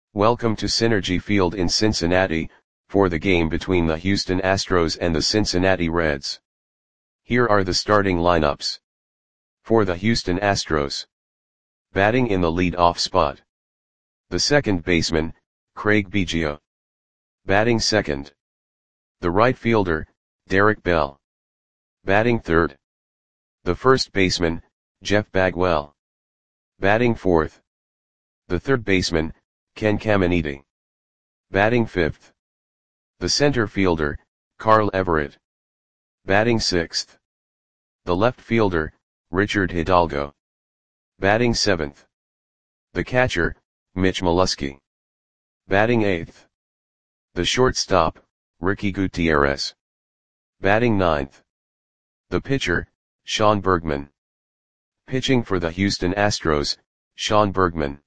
Welcome to Synergy Field in Cincinnati, for the game between the Houston Astros and the Cincinnati Reds. Here are the starting lineups. For the Houston Astros. Batting in the lead-off spot. The second baseman, Craig Biggio. Batting second. The right fielder, Derek Bell. Batting third. The first baseman, Jeff Bagwell. Batting fourth. The third baseman, Ken Caminiti. Batting fifth. The center fielder, Carl Everett. Batting sixth. The left fielder, Richard Hidalgo. Batting seventh. The catcher, Mitch Molesky. Batting eighth. The shortstop, Ricky Gutierrez. Batting ninth. The pitcher, Sean Bergman. Pitching for the Houston Astros, Sean Bergman.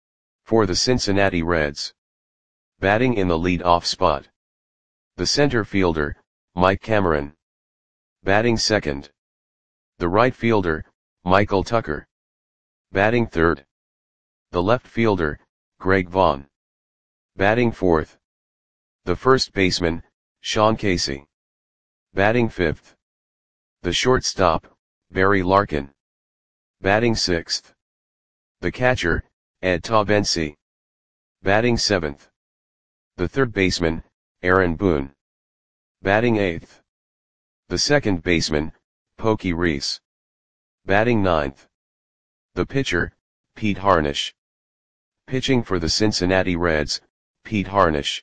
For the Cincinnati Reds. Batting in the lead-off spot. The center fielder, Mike Cameron. Batting second. The right fielder, Michael Tucker. Batting third. The left fielder, Greg Vaughn. Batting fourth. The first baseman, Sean Casey. Batting fifth. The shortstop, Barry Larkin. Batting sixth. The catcher, Ed Taubensee. Batting seventh. The third baseman, Aaron Boone. Batting eighth. The second baseman, Pokey Reese. Batting ninth. The pitcher, Pete Harnisch. Pitching for the Cincinnati Reds, Pete Harnisch.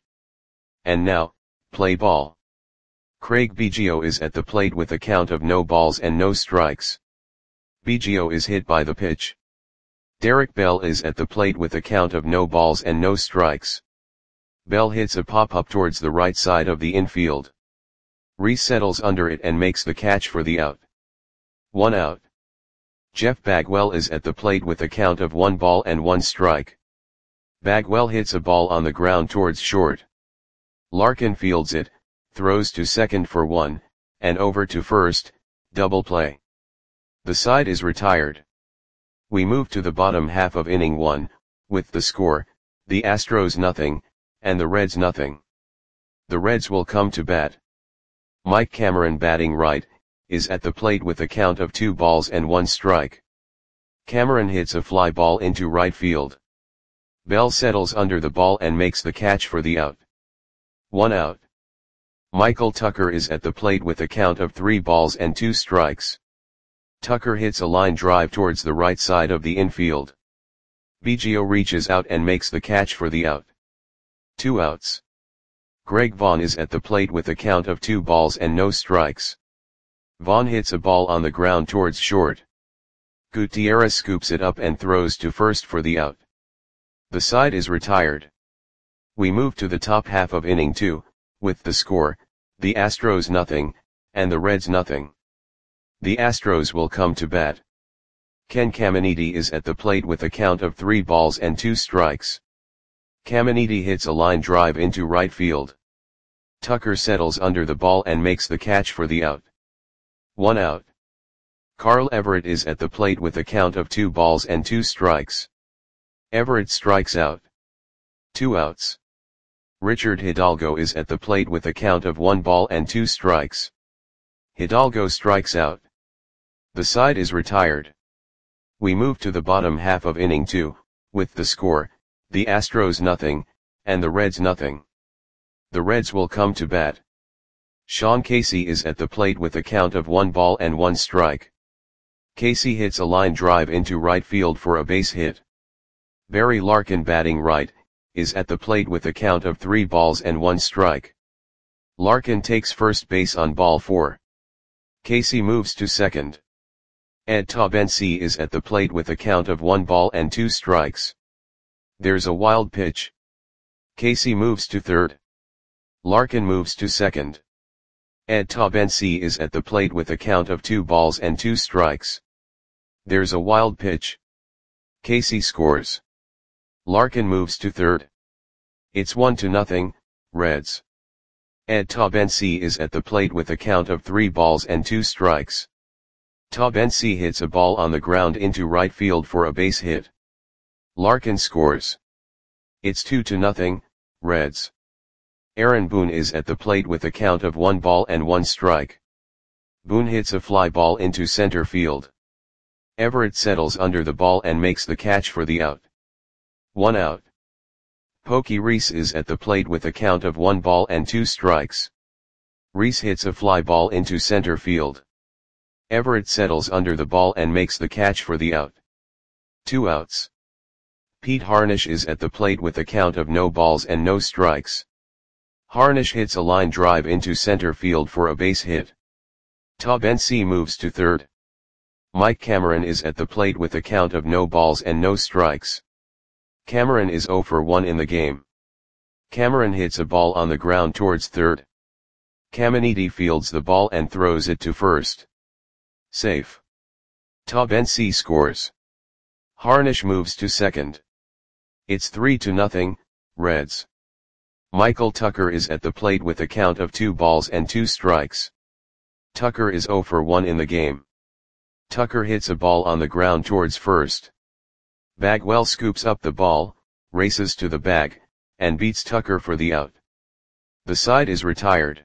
And now, play ball. Craig Biggio is at the plate with a count of no balls and no strikes. Biggio is hit by the pitch. Derek Bell is at the plate with a count of no balls and no strikes. Bell hits a pop-up towards the right side of the infield. Reese settles under it and makes the catch for the out. 1 out. Jeff Bagwell is at the plate with a count of 1 ball and 1 strike. Bagwell hits a ball on the ground towards short. Larkin fields it, throws to second for 1, and over to first, double play. The side is retired. We move to the bottom half of inning 1, with the score, the Astros nothing, and the Reds nothing. The Reds will come to bat. Mike Cameron batting right, is at the plate with a count of 2 balls and 1 strike. Cameron hits a fly ball into right field. Bell settles under the ball and makes the catch for the out. 1 out. Michael Tucker is at the plate with a count of 3 balls and 2 strikes. Tucker hits a line drive towards the right side of the infield. Biggio reaches out and makes the catch for the out. 2 outs. Greg Vaughn is at the plate with a count of 2 balls and no strikes. Vaughn hits a ball on the ground towards short. Gutierrez scoops it up and throws to first for the out. The side is retired. We move to the top half of inning 2, with the score, the Astros nothing, and the Reds nothing. The Astros will come to bat. Ken Caminiti is at the plate with a count of 3 balls and 2 strikes. Caminiti hits a line drive into right field. Tucker settles under the ball and makes the catch for the out. 1 out. Carl Everett is at the plate with a count of 2 balls and 2 strikes. Everett strikes out. 2 outs. Richard Hidalgo is at the plate with a count of 1 ball and 2 strikes. Hidalgo strikes out. The side is retired. We move to the bottom half of inning 2, with the score, the Astros nothing, and the Reds nothing. The Reds will come to bat. Sean Casey is at the plate with a count of 1 ball and 1 strike. Casey hits a line drive into right field for a base hit. Barry Larkin batting right, is at the plate with a count of 3 balls and 1 strike. Larkin takes first base on ball 4. Casey moves to second. Ed Taubensee is at the plate with a count of 1 ball and 2 strikes. There's a wild pitch. Casey moves to third. Larkin moves to second. Ed Taubensee is at the plate with a count of 2 balls and 2 strikes. There's a wild pitch. Casey scores. Larkin moves to third. It's 1-0, Reds. Ed Taubensee is at the plate with a count of 3 balls and 2 strikes. Taubensee hits a ball on the ground into right field for a base hit. Larkin scores. It's 2-0, Reds. Aaron Boone is at the plate with a count of 1 ball and 1 strike. Boone hits a fly ball into center field. Everett settles under the ball and makes the catch for the out. 1 out. Pokey Reese is at the plate with a count of 1 ball and 2 strikes. Reese hits a fly ball into center field. Everett settles under the ball and makes the catch for the out. 2 outs. Pete Harnish is at the plate with a count of no balls and no strikes. Harnish hits a line drive into center field for a base hit. Todd Bensi moves to third. Mike Cameron is at the plate with a count of no balls and no strikes. Cameron is 0 for 1 in the game. Cameron hits a ball on the ground towards third. Caminiti fields the ball and throws it to first. Safe. Todd Bensi scores. Harnish moves to second. It's 3-0, Reds. Michael Tucker is at the plate with a count of 2 balls and 2 strikes. Tucker is 0 for 1 in the game. Tucker hits a ball on the ground towards first. Bagwell scoops up the ball, races to the bag, and beats Tucker for the out. The side is retired.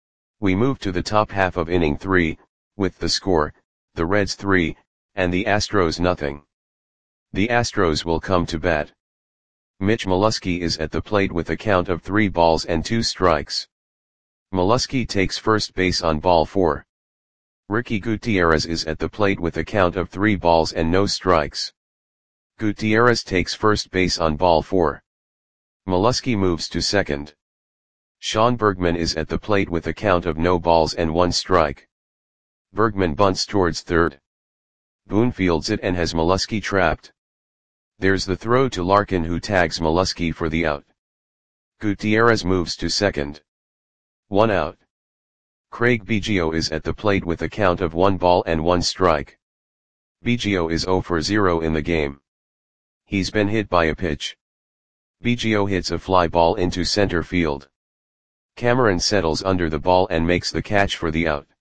We move to the top half of inning 3, with the score, the Reds 3, and the Astros nothing. The Astros will come to bat. Mitch Molesky is at the plate with a count of 3 balls and 2 strikes. Molesky takes first base on ball 4. Ricky Gutierrez is at the plate with a count of 3 balls and no strikes. Gutierrez takes first base on ball 4. Molesky moves to second. Sean Bergman is at the plate with a count of no balls and 1 strike. Bergman bunts towards third. Boone fields it and has Molesky trapped. There's the throw to Larkin, who tags Molesky for the out. Gutierrez moves to second. 1 out. Craig Biggio is at the plate with a count of 1 ball and 1 strike. Biggio is 0 for 0 in the game. He's been hit by a pitch. Biggio hits a fly ball into center field. Cameron settles under the ball and makes the catch for the out.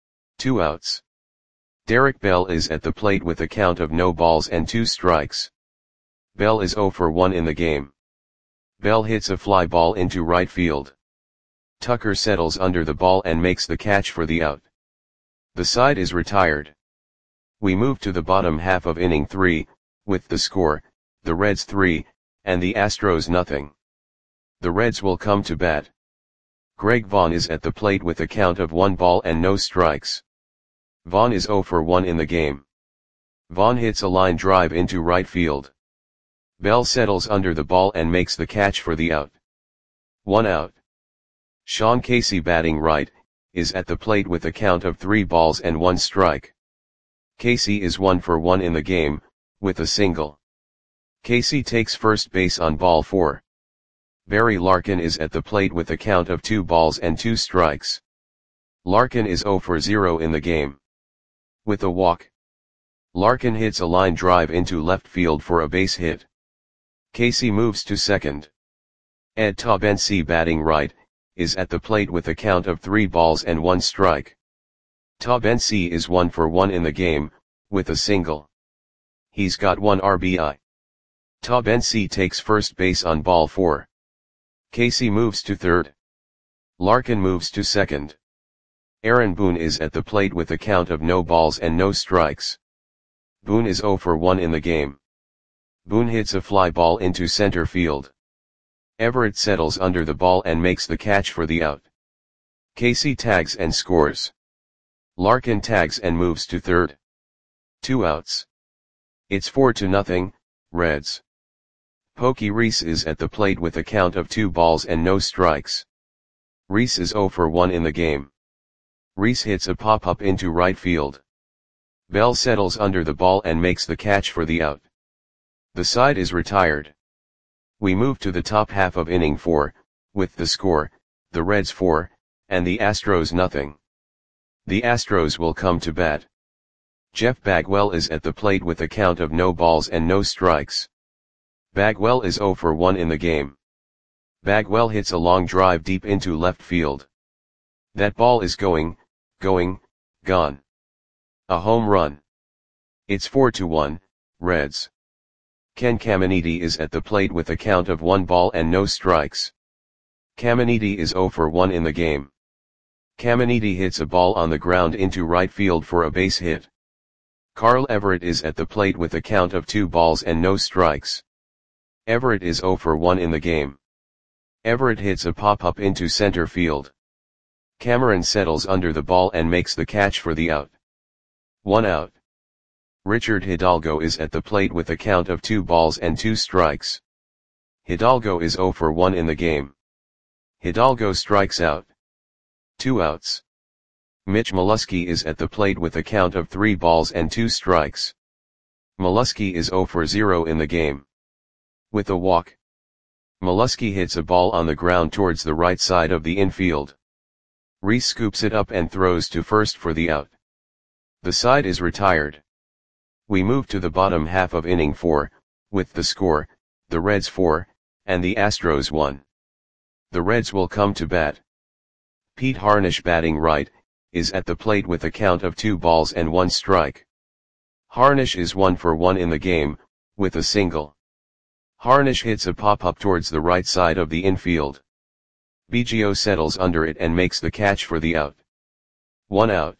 2 outs. Derek Bell is at the plate with a count of no balls and 2 strikes. Bell is 0 for 1 in the game. Bell hits a fly ball into right field. Tucker settles under the ball and makes the catch for the out. The side is retired. We move to the bottom half of inning 3, with the score, the Reds 3, and the Astros nothing. The Reds will come to bat. Greg Vaughn is at the plate with a count of 1 ball and no strikes. Vaughn is 0 for 1 in the game. Vaughn hits a line drive into right field. Bell settles under the ball and makes the catch for the out. 1 out. Sean Casey, batting right, is at the plate with a count of 3 balls and 1 strike. Casey is 1 for 1 in the game, with a single. Casey takes first base on ball 4. Barry Larkin is at the plate with a count of 2 balls and 2 strikes. Larkin is 0 for 0 in the game. With a walk. Larkin hits a line drive into left field for a base hit. Casey moves to second. Ed Tabensi, batting right, is at the plate with a count of 3 balls and 1 strike. Tabensi is 1 for 1 in the game, with a single. He's got 1 RBI. Tabensi takes first base on ball 4. Casey moves to third. Larkin moves to second. Aaron Boone is at the plate with a count of no balls and no strikes. Boone is 0 for 1 in the game. Boone hits a fly ball into center field. Everett settles under the ball and makes the catch for the out. Casey tags and scores. Larkin tags and moves to third. 2 outs. It's 4-0, Reds. Pokey Reese is at the plate with a count of 2 balls and no strikes. Reese is 0 for 1 in the game. Reese hits a pop-up into right field. Bell settles under the ball and makes the catch for the out. The side is retired. We move to the top half of inning 4, with the score, the Reds 4, and the Astros nothing. The Astros will come to bat. Jeff Bagwell is at the plate with a count of no balls and no strikes. Bagwell is 0 for 1 in the game. Bagwell hits a long drive deep into left field. That ball is going, gone. A home run. It's 4-1, Reds. Ken Caminiti is at the plate with a count of 1 ball and no strikes. Caminiti is 0 for 1 in the game. Caminiti hits a ball on the ground into right field for a base hit. Carl Everett is at the plate with a count of 2 balls and no strikes. Everett is 0 for 1 in the game. Everett hits a pop-up into center field. Cameron settles under the ball and makes the catch for the out. 1 out. Richard Hidalgo is at the plate with a count of 2 balls and 2 strikes. Hidalgo is 0 for 1 in the game. Hidalgo strikes out. 2 outs. Mitch Molesky is at the plate with a count of 3 balls and 2 strikes. Molesky is 0 for 0 in the game. With a walk, Molesky hits a ball on the ground towards the right side of the infield. Reese scoops it up and throws to first for the out. The side is retired. We move to the bottom half of inning 4, with the score, the Reds 4, and the Astros 1. The Reds will come to bat. Pete Harnisch, batting right, is at the plate with a count of 2 balls and 1 strike. Harnisch is 1 for 1 in the game, with a single. Harnisch hits a pop-up towards the right side of the infield. Biggio settles under it and makes the catch for the out. 1 out.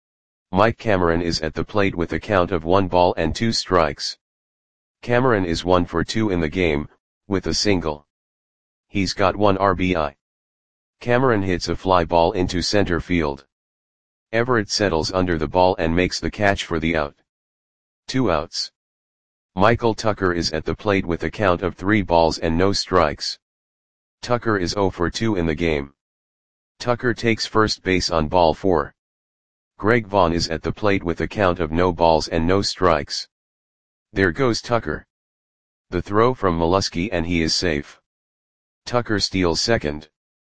Mike Cameron is at the plate with a count of 1 ball and 2 strikes. Cameron is 1 for 2 in the game, with a single. He's got 1 RBI. Cameron hits a fly ball into center field. Everett settles under the ball and makes the catch for the out. 2 outs. Michael Tucker is at the plate with a count of 3 balls and no strikes. Tucker is 0 for 2 in the game. Tucker takes first base on ball 4. Greg Vaughn is at the plate with a count of no balls and no strikes. There goes Tucker. The throw from Molesky and he is safe. Tucker steals second.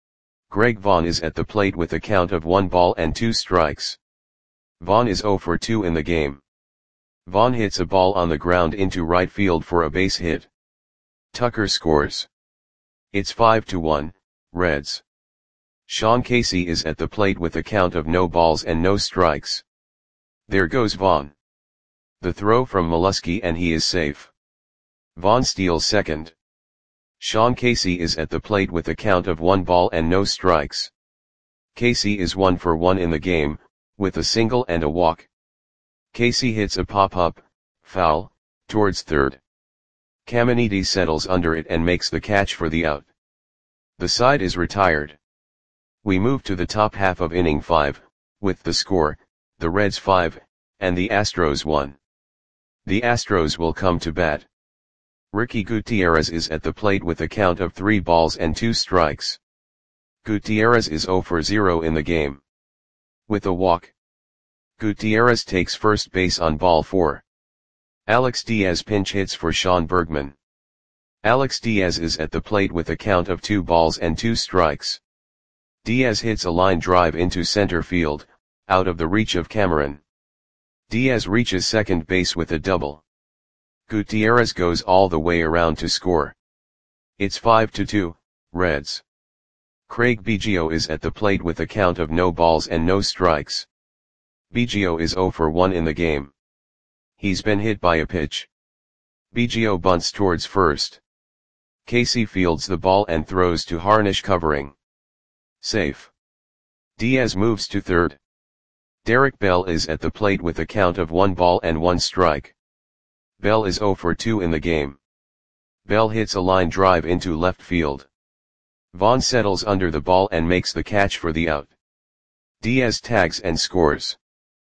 Greg Vaughn is at the plate with a count of 1 ball and 2 strikes. Vaughn is 0 for 2 in the game. Vaughn hits a ball on the ground into right field for a base hit. Tucker scores. It's 5-1, Reds. Sean Casey is at the plate with a count of no balls and no strikes. There goes Vaughn. The throw from Molesky and he is safe. Vaughn steals second. Sean Casey is at the plate with a count of 1 ball and no strikes. Casey is 1 for 1 in the game, with a single and a walk. Casey hits a pop-up, foul, towards third. Caminiti settles under it and makes the catch for the out. The side is retired. We move to the top half of inning 5, with the score, the Reds 5, and the Astros 1. The Astros will come to bat. Ricky Gutierrez is at the plate with a count of 3 balls and 2 strikes. Gutierrez is 0 for 0 in the game. With a walk, Gutierrez takes first base on ball 4. Alex Diaz pinch hits for Sean Bergman. Alex Diaz is at the plate with a count of 2 balls and 2 strikes. Diaz hits a line drive into center field, out of the reach of Cameron. Diaz reaches second base with a double. Gutierrez goes all the way around to score. It's 5-2, Reds. Craig Biggio is at the plate with a count of no balls and no strikes. Biggio is 0 for 1 in the game. He's been hit by a pitch. Biggio bunts towards first. Casey fields the ball and throws to Harnisch covering. Safe. Diaz moves to third. Derek Bell is at the plate with a count of 1 ball and 1 strike. Bell is 0 for 2 in the game. Bell hits a line drive into left field. Vaughn settles under the ball and makes the catch for the out. Diaz tags and scores.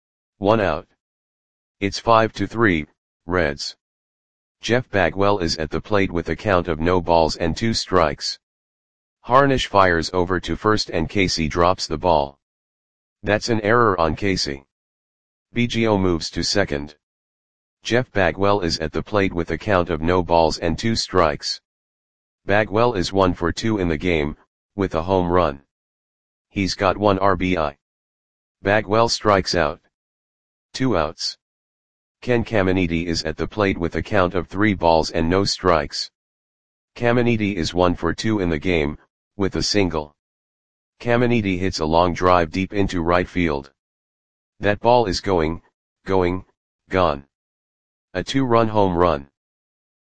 1 out. It's 5-3, Reds. Jeff Bagwell is at the plate with a count of no balls and 2 strikes. Harnisch fires over to first and Casey drops the ball. That's an error on Casey. Biggio moves to second. Jeff Bagwell is at the plate with a count of no balls and 2 strikes. Bagwell is 1 for 2 in the game, with a home run. He's got 1 RBI. Bagwell strikes out. 2 outs. Ken Caminiti is at the plate with a count of 3 balls and no strikes. Caminiti is 1 for 2 in the game, with a single. Caminiti hits a long drive deep into right field. That ball is gone. A 2-run home run.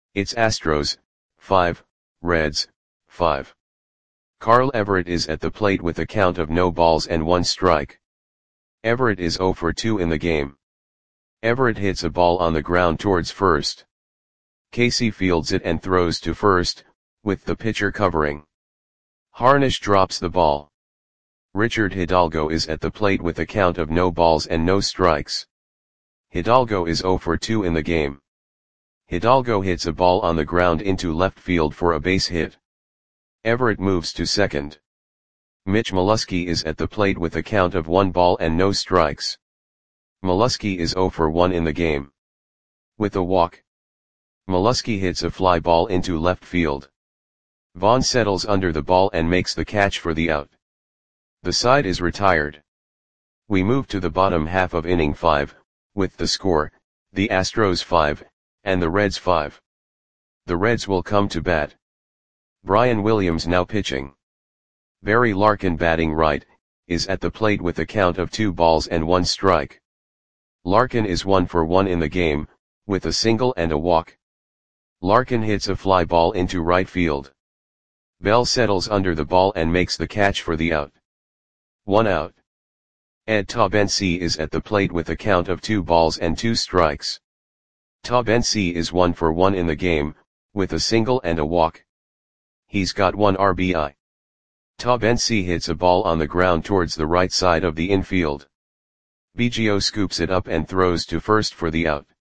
It's Astros, 5, Reds, 5. Carl Everett is at the plate with a count of no balls and 1 strike. Everett is 0 for 2 in the game. Everett hits a ball on the ground towards first. Casey fields it and throws to first, with the pitcher covering. Harnish drops the ball. Richard Hidalgo is at the plate with a count of no balls and no strikes. Hidalgo is 0 for 2 in the game. Hidalgo hits a ball on the ground into left field for a base hit. Everett moves to second. Mitch Molesky is at the plate with a count of 1 ball and no strikes. Molesky is 0 for 1 in the game. With a walk, Molesky hits a fly ball into left field. Vaughn settles under the ball and makes the catch for the out. The side is retired. We move to the bottom half of inning 5, with the score, the Astros 5, and the Reds 5. The Reds will come to bat. Brian Williams now pitching. Barry Larkin batting right, is at the plate with a count of 2 balls and 1 strike. Larkin is 1 for 1 in the game, with a single and a walk. Larkin hits a fly ball into right field. Bell settles under the ball and makes the catch for the out. 1 out. Ed Taubensee is at the plate with a count of 2 balls and 2 strikes. Taubensee is 1 for 1 in the game, with a single and a walk. He's got 1 RBI. Taubensee hits a ball on the ground towards the right side of the infield. Biggio scoops it up and throws to first for the out.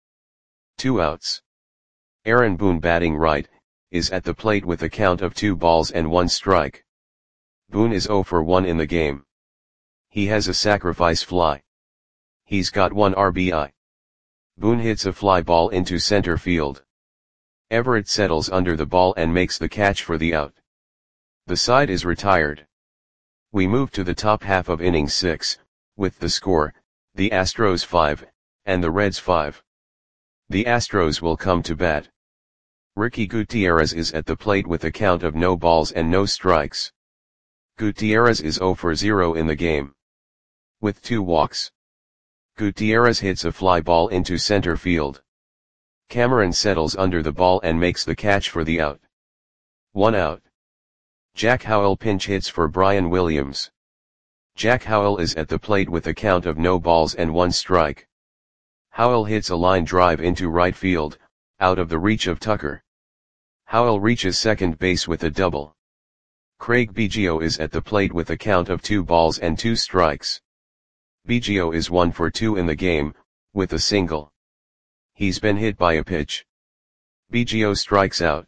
2 outs. Aaron Boone batting right, is at the plate with a count of 2 balls and 1 strike. Boone is 0 for 1 in the game. He has a sacrifice fly. He's got 1 RBI. Boone hits a fly ball into center field. Everett settles under the ball and makes the catch for the out. The side is retired. We move to the top half of inning 6, with the score, the Astros 5, and the Reds 5. The Astros will come to bat. Ricky Gutierrez is at the plate with a count of no balls and no strikes. Gutierrez is 0 for 0 in the game. With 2 walks. Gutierrez hits a fly ball into center field. Cameron settles under the ball and makes the catch for the out. 1 out. Jack Howell pinch hits for Brian Williams. Jack Howell is at the plate with a count of no balls and 1 strike. Howell hits a line drive into right field, out of the reach of Tucker. Howell reaches second base with a double. Craig Biggio is at the plate with a count of 2 balls and 2 strikes. Biggio is 1 for 2 in the game, with a single. He's been hit by a pitch. Biggio strikes out.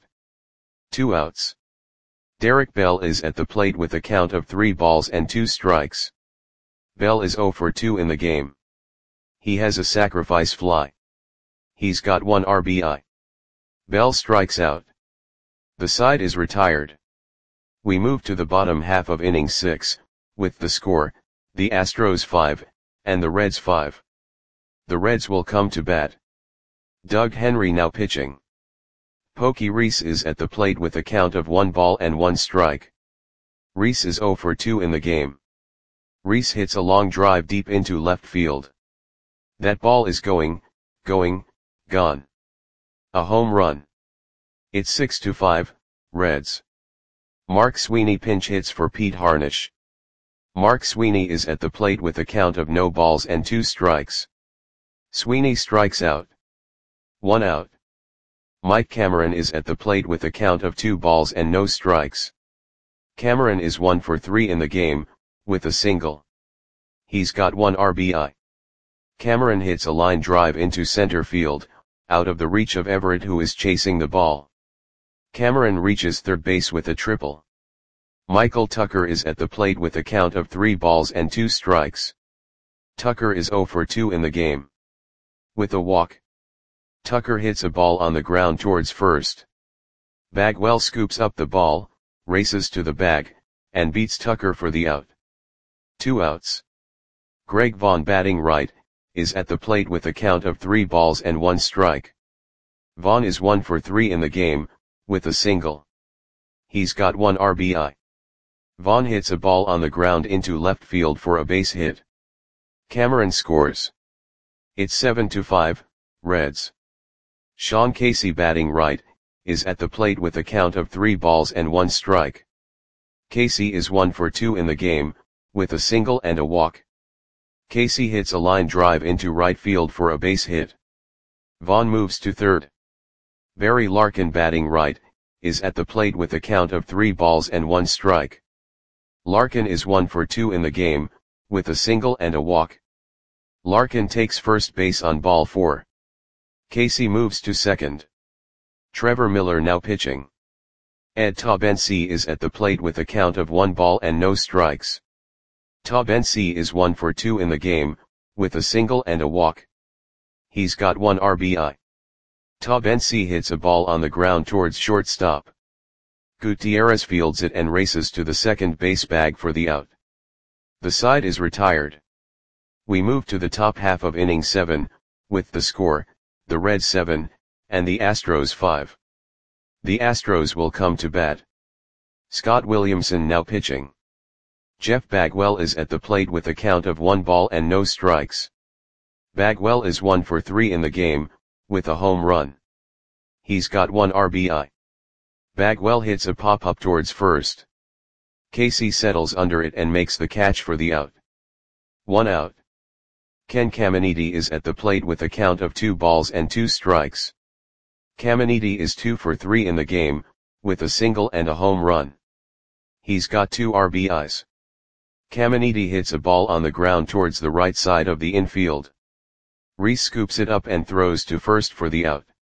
2 outs. Derek Bell is at the plate with a count of 3 balls and 2 strikes. Bell is 0 for 2 in the game. He has a sacrifice fly. He's got 1 RBI. Bell strikes out. The side is retired. We move to the bottom half of inning 6, with the score, the Astros 5, and the Reds 5. The Reds will come to bat. Doug Henry now pitching. Pokey Reese is at the plate with a count of 1 ball and 1 strike. Reese is 0 for 2 in the game. Reese hits a long drive deep into left field. That ball is gone. A home run. It's 6-5, Reds. Mark Sweeney pinch hits for Pete Harnish. Mark Sweeney is at the plate with a count of no balls and 2 strikes. Sweeney strikes out. 1 out. Mike Cameron is at the plate with a count of 2 balls and no strikes. Cameron is 1 for 3 in the game, with a single. He's got 1 RBI. Cameron hits a line drive into center field, out of the reach of Everett who is chasing the ball. Cameron reaches third base with a triple. Michael Tucker is at the plate with a count of 3 balls and 2 strikes. Tucker is 0 for 2 in the game. With a walk. Tucker hits a ball on the ground towards first. Bagwell scoops up the ball, races to the bag, and beats Tucker for the out. 2 outs. Greg Vaughn batting right, is at the plate with a count of 3 balls and 1 strike. Vaughn is 1 for 3 in the game, with a single. He's got 1 RBI. Vaughn hits a ball on the ground into left field for a base hit. Cameron scores. It's 7-5, Reds. Sean Casey batting right, is at the plate with a count of 3 balls and 1 strike. Casey is 1 for 2 in the game, with a single and a walk. Casey hits a line drive into right field for a base hit. Vaughn moves to third. Barry Larkin, batting right, is at the plate with a count of 3 balls and 1 strike. Larkin is 1 for 2 in the game, with a single and a walk. Larkin takes first base on ball 4. Casey moves to second. Trevor Miller now pitching. Ed Taubensee is at the plate with a count of 1 ball and no strikes. Taubensee is 1 for 2 in the game, with a single and a walk. He's got 1 RBI. Taubensee hits a ball on the ground towards shortstop. Gutierrez fields it and races to the second base bag for the out. The side is retired. We move to the top half of inning 7, with the score, the Reds 7, and the Astros 5. The Astros will come to bat. Scott Williamson now pitching. Jeff Bagwell is at the plate with a count of 1 ball and no strikes. Bagwell is 1 for 3 in the game, with a home run. He's got 1 RBI. Bagwell hits a pop-up towards first. Casey settles under it and makes the catch for the out. 1 out. Ken Caminiti is at the plate with a count of 2 balls and 2 strikes. Caminiti is 2 for 3 in the game, with a single and a home run. He's got 2 RBIs. Caminiti hits a ball on the ground towards the right side of the infield. Reese scoops it up and throws to first for the out.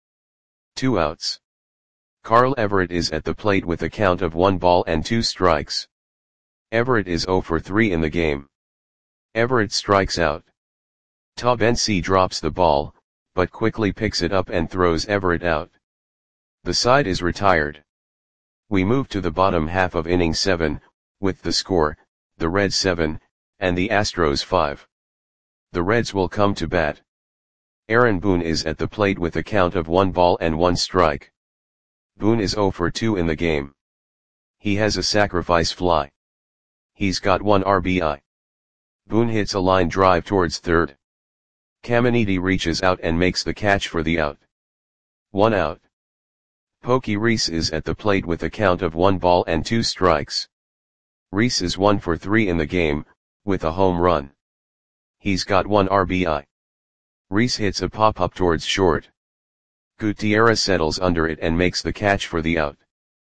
2 outs. Carl Everett is at the plate with a count of 1 ball and 2 strikes. Everett is 0 for 3 in the game. Everett strikes out. Taubensee drops the ball, but quickly picks it up and throws Everett out. The side is retired. We move to the bottom half of inning 7, with the score, the Reds 7, and the Astros 5. The Reds will come to bat. Aaron Boone is at the plate with a count of 1 ball and 1 strike. Boone is 0 for 2 in the game. He has a sacrifice fly. He's got 1 RBI. Boone hits a line drive towards third. Caminiti reaches out and makes the catch for the out. 1 out. Pokey Reese is at the plate with a count of 1 ball and 2 strikes. Reese is 1 for 3 in the game, with a home run. He's got 1 RBI. Reese hits a pop-up towards short. Gutierrez settles under it and makes the catch for the out.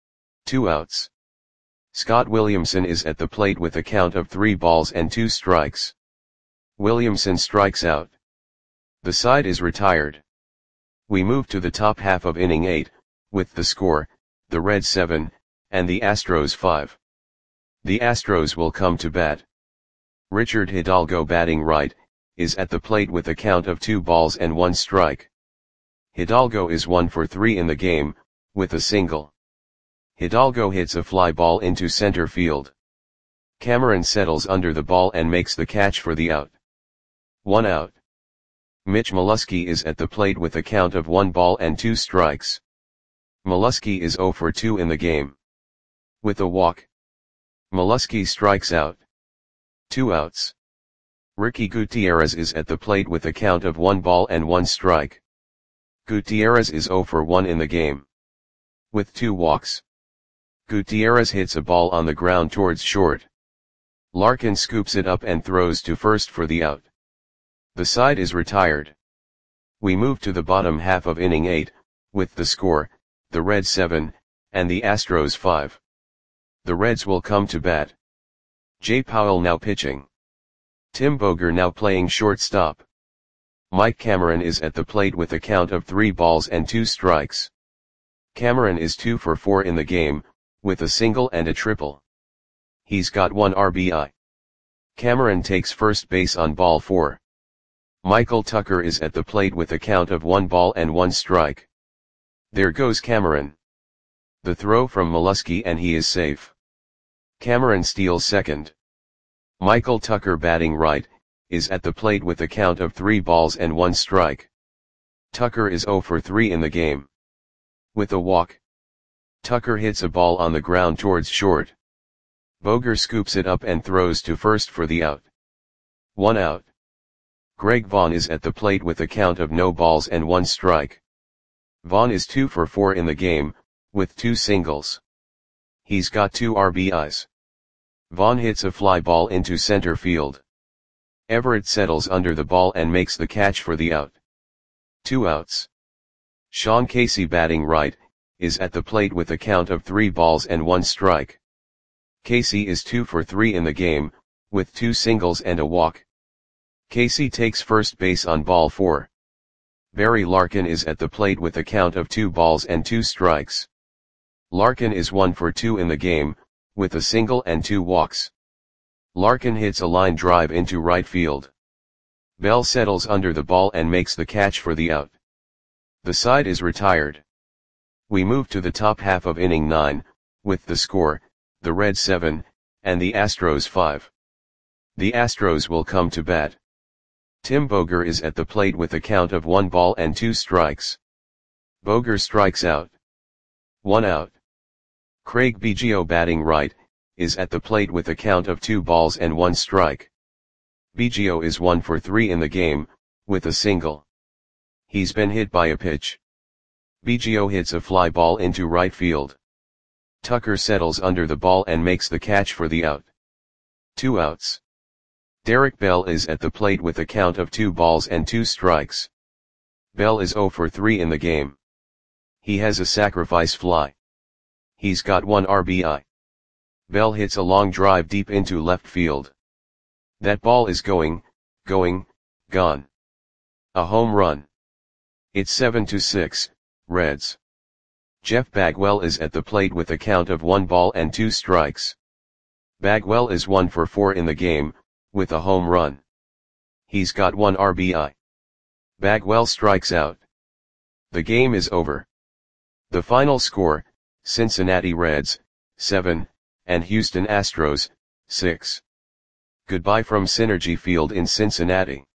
2 outs. Scott Williamson is at the plate with a count of 3 balls and 2 strikes. Williamson strikes out. The side is retired. We move to the top half of inning 8, with the score, the Reds 7, and the Astros 5. The Astros will come to bat. Richard Hidalgo, batting right, is at the plate with a count of 2 balls and 1 strike. Hidalgo is 1 for 3 in the game, with a single. Hidalgo hits a fly ball into center field. Cameron settles under the ball and makes the catch for the out. 1 out. Mitch Molesky is at the plate with a count of 1 ball and 2 strikes. Molesky is 0 for 2 in the game. With a walk. Molesky strikes out. 2 outs. Ricky Gutierrez is at the plate with a count of 1 ball and 1 strike. Gutierrez is 0 for 1 in the game. With 2 walks. Gutierrez hits a ball on the ground towards short. Larkin scoops it up and throws to first for the out. The side is retired. We move to the bottom half of inning 8, with the score, the Reds 7, and the Astros 5. The Reds will come to bat. Jay Powell now pitching. Tim Boger now playing shortstop. Mike Cameron is at the plate with a count of 3 balls and 2 strikes. Cameron is 2 for 4 in the game, with a single and a triple. He's got 1 RBI. Cameron takes first base on ball 4. Michael Tucker is at the plate with a count of 1 ball and 1 strike. There goes Cameron. The throw from Molesky and he is safe. Cameron steals second. Michael Tucker, batting right, is at the plate with a count of 3 balls and 1 strike. Tucker is 0 for 3 in the game. With a walk. Tucker hits a ball on the ground towards short. Boger scoops it up and throws to first for the out. 1 out. Greg Vaughn is at the plate with a count of no balls and 1 strike. Vaughn is 2 for 4 in the game, with 2 singles. He's got 2 RBIs. Vaughn hits a fly ball into center field. Everett settles under the ball and makes the catch for the out. 2 outs. Sean Casey, batting right, is at the plate with a count of 3 balls and 1 strike. Casey is 2 for 3 in the game, with 2 singles and a walk. Casey takes first base on ball 4. Barry Larkin is at the plate with a count of 2 balls and 2 strikes. Larkin is 1 for 2 in the game, with a single and 2 walks. Larkin hits a line drive into right field. Bell settles under the ball and makes the catch for the out. The side is retired. We move to the top half of inning 9, with the score, the Reds 7, and the Astros 5. The Astros will come to bat. Tim Boger is at the plate with a count of 1 ball and 2 strikes. Boger strikes out. 1 out. Craig Biggio, batting right, is at the plate with a count of 2 balls and 1 strike. Biggio is 1 for 3 in the game, with a single. He's been hit by a pitch. Biggio hits a fly ball into right field. Tucker settles under the ball and makes the catch for the out. 2 outs. Derek Bell is at the plate with a count of 2 balls and 2 strikes. Bell is 0 for 3 in the game. He has a sacrifice fly. He's got 1 RBI. Bell hits a long drive deep into left field. That ball is gone. A home run. It's 7-6, Reds. Jeff Bagwell is at the plate with a count of 1 ball and 2 strikes. Bagwell is 1 for 4 in the game, with a home run. He's got 1 RBI. Bagwell strikes out. The game is over. The final score, Cincinnati Reds, 7, and Houston Astros, 6. Goodbye from Synergy Field in Cincinnati.